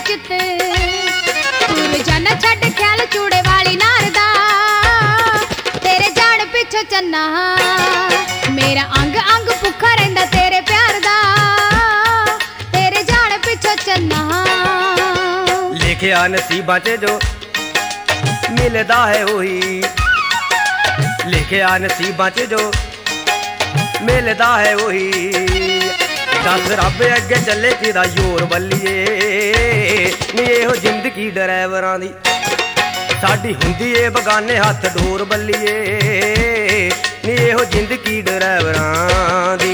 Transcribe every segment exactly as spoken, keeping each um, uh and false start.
चित तू जाना छड्ड ख्याल चूड़े वाली नार दा तेरे जान पिछो चन्ना मेरा अंग अंग भुखा रहिंदा तेरे प्यार दा तेरे जान पिछो चन्ना लिखिया नसीबां च जो मिलदा है वही लिखिया नसीबां च जो मिलदा है वही दस रब अगे चले किदा जोर बल्लीए नी एहो जिंदगी ड्राइवरां दी साडी हुंदी ए बगाने हथ डोर बल्लीए नी एहो जिंदगी ड्राइवरां दी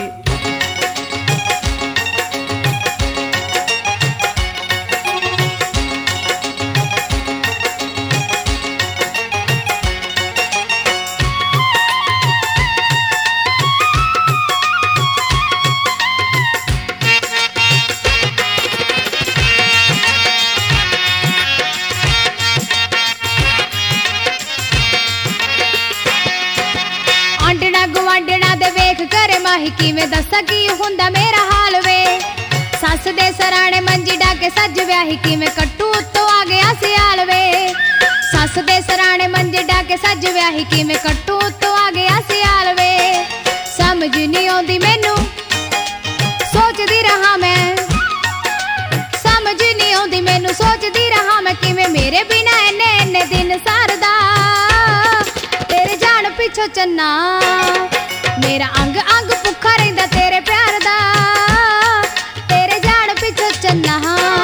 माही किवें दस्सा की हुंदा मेरा हाल वे सस दे सराणे मंजी डाके सज व्याही किवें कट्टू उत्तों आ गया सियाल वे सस दे सराणे मंजी डाके सज व्याही किवें कट्टू उत्तों आ गया सियाल वे समझ नहीं आउंदी मैनू सोचदी रहा मैं समझ नहीं आउंदी मैनू सोचदी रहा मैं किवें मेरे बिना इन्ने इन्ने दिन सरदा तेरे जान पिछो चन्ना मेरा अंग अंग भुखा रहिंदा तेरे प्यार दा तेरे जान पिछो चन्ना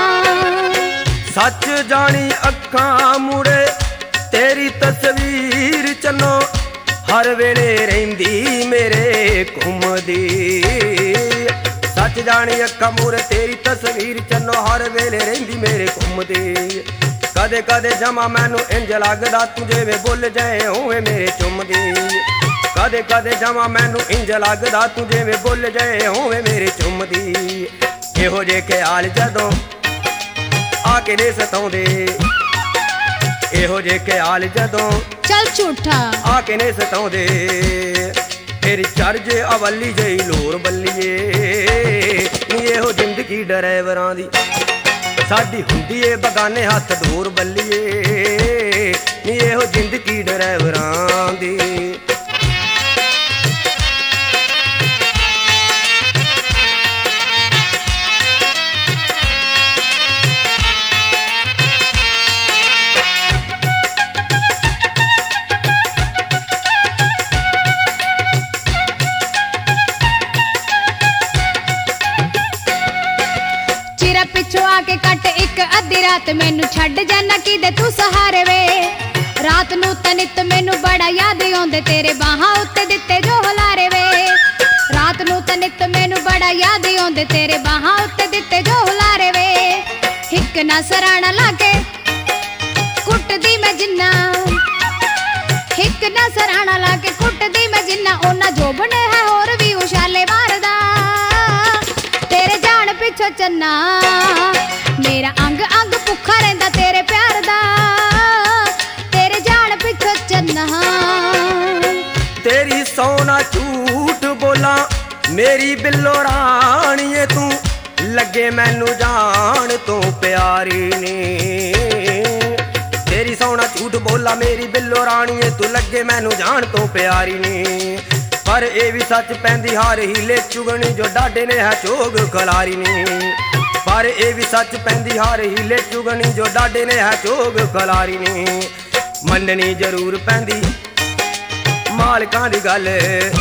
सच जानी अखां मुड़े तेरी तस्वीर चन्नो हर वेले रहिंदी मेरे घुमदी सच जानी अखां मुड़े तेरी तस्वीर चन्नो हर वेले रहिंदी मेरे घुमदी कदे कदे जमा मैनू इंज लगदा तू जिवें बुल जाए होवे मेरे चुमदी कदे कदे जमा मैनू इंज लगदा तू जिवें बुल जाए होवे मेरे चुमदी इहो जे ख्याल जदों आके ने सताउंदे इहो जे ख्याल जदों चल झूठा आके ने सताउंदे फिर चढ़ जे अवली जई लोर बल्लीए नी इहो जिंदगी ड्राइवरां दी साडी हुंदी ए बगाने हथ डोर बल्लीए नी इहो जिंदगी ड्राइवरां दी पिछो आके कट एक अद्धी रात मैनू छड्ड जाना किदे तू सहारे वे रात नू तां नित मैनू बड़ा याद आउंदे तेरे बाहां उत्ते दित्ते जो हुलारे वे रात नू तां नित मैनू बड़ा याद आउंदे तेरे बाहां उत्ते दित्ते जो हुलारे वे हिक ना सराणा लाके कुटदी मैं जिन्ना हिक ना सराणा लाके कुटदी मैं जिन्ना ओना जोबने है होर भी उछाले मारदा तेरे जान पिछो चन्ना मेरा अंग अंग भुखा रहिंदा तेरे प्यार दा तेरे जान पिछो चन्ना तेरी सोना झूठ बोला मेरी बिल्लो राणीए तू लगे मैनू जान तो प्यारी ने तेरी सोना झूठ बोला मेरी बिल्लो राणीए तू लगे मैनू जान तो प्यारी ने पर ए भी सच पैंदी हार हीले चुगनी जो डाडे ने है चोग खलारी ने पर ए भी सच पैंदी हार हीले चुगनी जो डाडे ने है चोग खलारी ने मननी जरूर पैंदी मालकां दी गल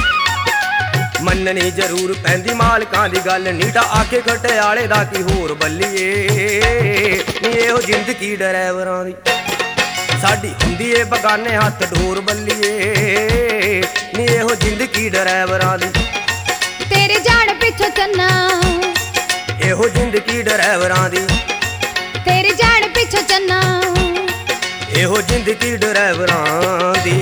मननी जरूर पैंदी मालकां दी गल नीटा आके खटियाले दा की होर बल्लीए नी इहो जिंदगी ड्राइवरां दी साडी हुंदी ए बगाने हथ डोर बल्लीए नी इहो जिंदगी ड्राइवरां दी तेरे जान पिछो चन्ना इहो जिंदगी ड्राइवरां दी तेरे जान पिछो चन्ना इहो जिंदगी ड्राइवरां दी